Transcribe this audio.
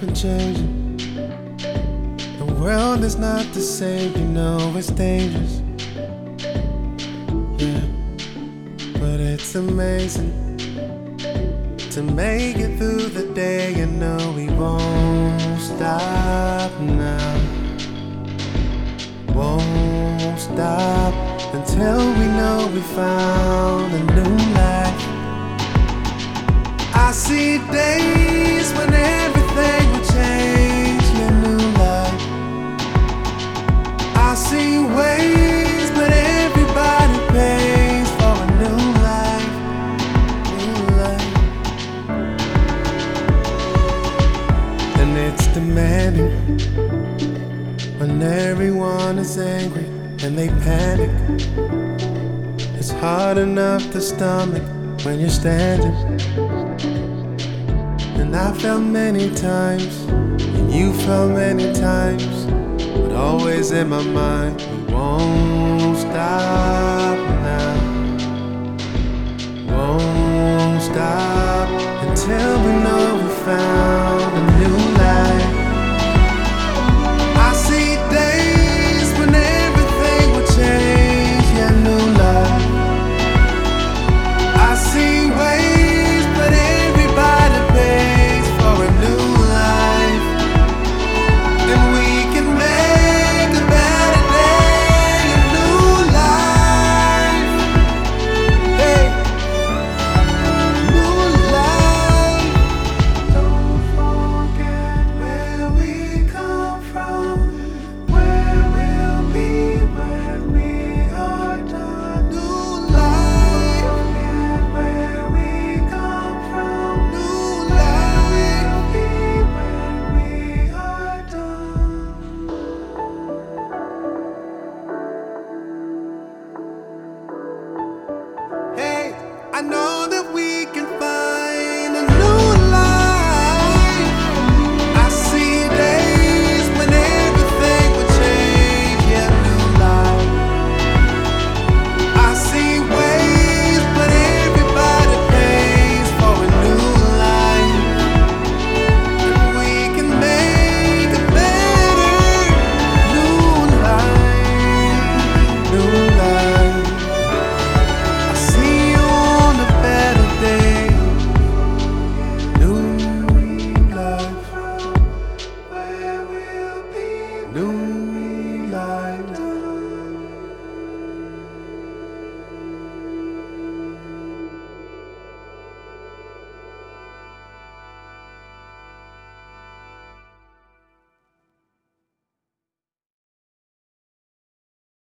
and changing. The world is not the same, you know it's dangerous. Yeah, but it's amazing to make it through the day. You know we won't stop now. Won't stop until we know we found a new life. I see days when everything will change, your new life. I see ways when everybody pays for a new life, new life. And it's demanding when everyone is angry and they panic. It's hard enough to stomach when you're standing. And I felt many times, and you felt many times, but always in my mind, we won't stop now. Won't stop until we know we found a new life. I see days when everything will change, yeah, new life. I see ways, but everybody pays for a new life. And we can make a better day, a new life. Hey, new life. Don't forget where we come from, where we'll be when we are done. New life. Forget where we come from, new life. We'll be when we are done. Hey, I know that